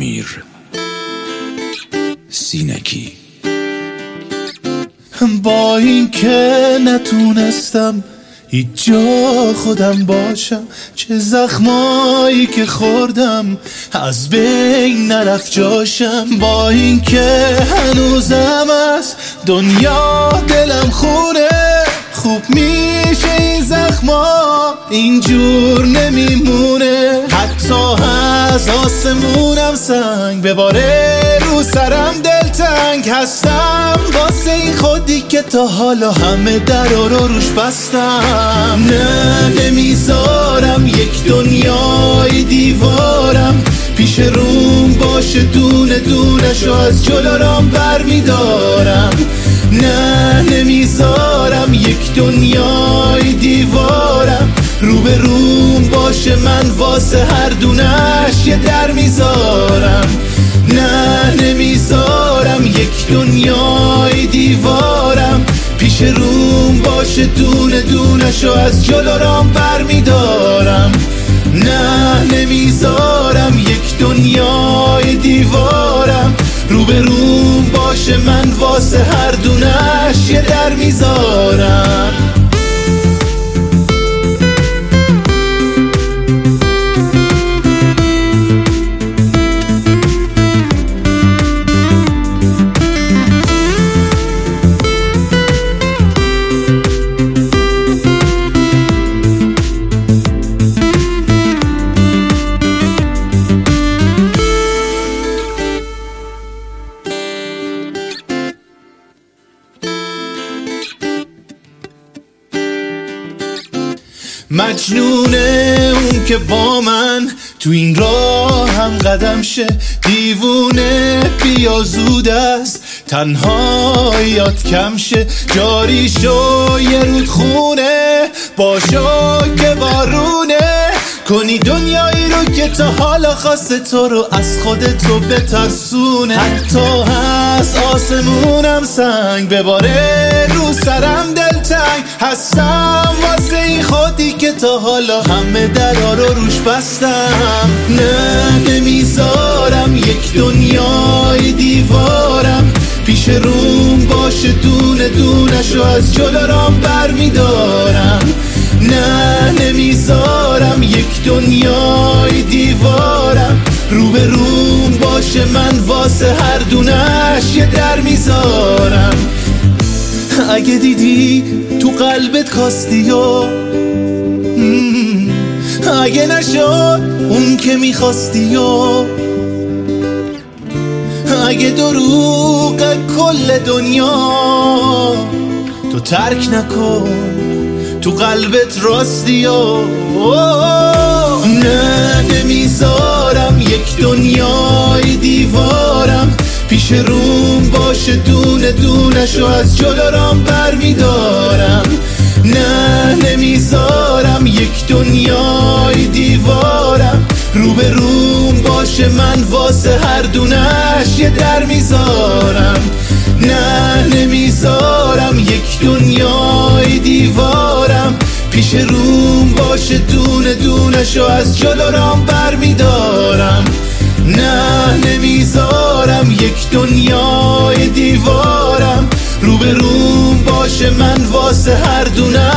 امیر سینکی. با این که نتونستم هیچ جا خودم باشم، چه زخمایی که خوردم از بین نرفت جاشم. با این که هنوزم از دنیا دلم خونه، خوب میشه این زخما اینجور نمیمونه. حتی از آسمونم سنگ بباره رو سرم دلتنگ هستم، واسه این خودی که تا حالا همه درا رو روش بستم. نه نمیذارم یک دنیای دیوارم پیش روم باشه، دونه دونه شو از جلو رام بر میدارم. نه نمیذارم یک دنیای دیوارم رو به روم باشه، من واسه هر دونش یه در میذارم. نه نمیذارم یک دنیای دیوارم پیش روم باشه، دونه دونه شو از جلو رام بر میدارم. نه نمیذارم یک دنیای دیوارم رو به روم باشه، من واسه هر دونش یه در میذارم. مجنونه اون که با من تو این راه هم قدم شه، دیوونه بیا زود است تنهاییات کم شه. جاری شو یه رودخونه باشو که بارونه، کنی دنیایی رو که تا حالا خواسته تو رو از خودتو بترسونه. حتی از آسمونم سنگ بباره رو سرم دلتنگ هستم، واسه این خودی که تا حالا همه درا رو روش بستم. نه نمیذارم یک دنیای دیوارم پیش روم باشه، دونه دونه شو از جلو رام بر میدارم. نه نمیذارم یک دنیای دیوارم رو به روم باشه، من واسه هر دونش یه در میذارم. اگه دیدی تو قلبت کاستی و اگه نشد اون که میخواستی و اگه دروغ کل دنیا تو ترک نکن، تو قلبت راستی و نه نمیذارم یک دنیای دیوارم پیش روم باشه، دونه دونه شو از جلو رام بر میدارم. نه نمیذارم یک دنیای دیوارم رو به روم باشه، من واسه هر دونش یه در میذارم. نه نمیذارم یک دنیای دیوارم پیش روم باشه، دونه دونه شو از جلو رام بر میدارم. نه نمیذارم یک دنیای دیوارم رو به روم باشه، من واسه هر دونه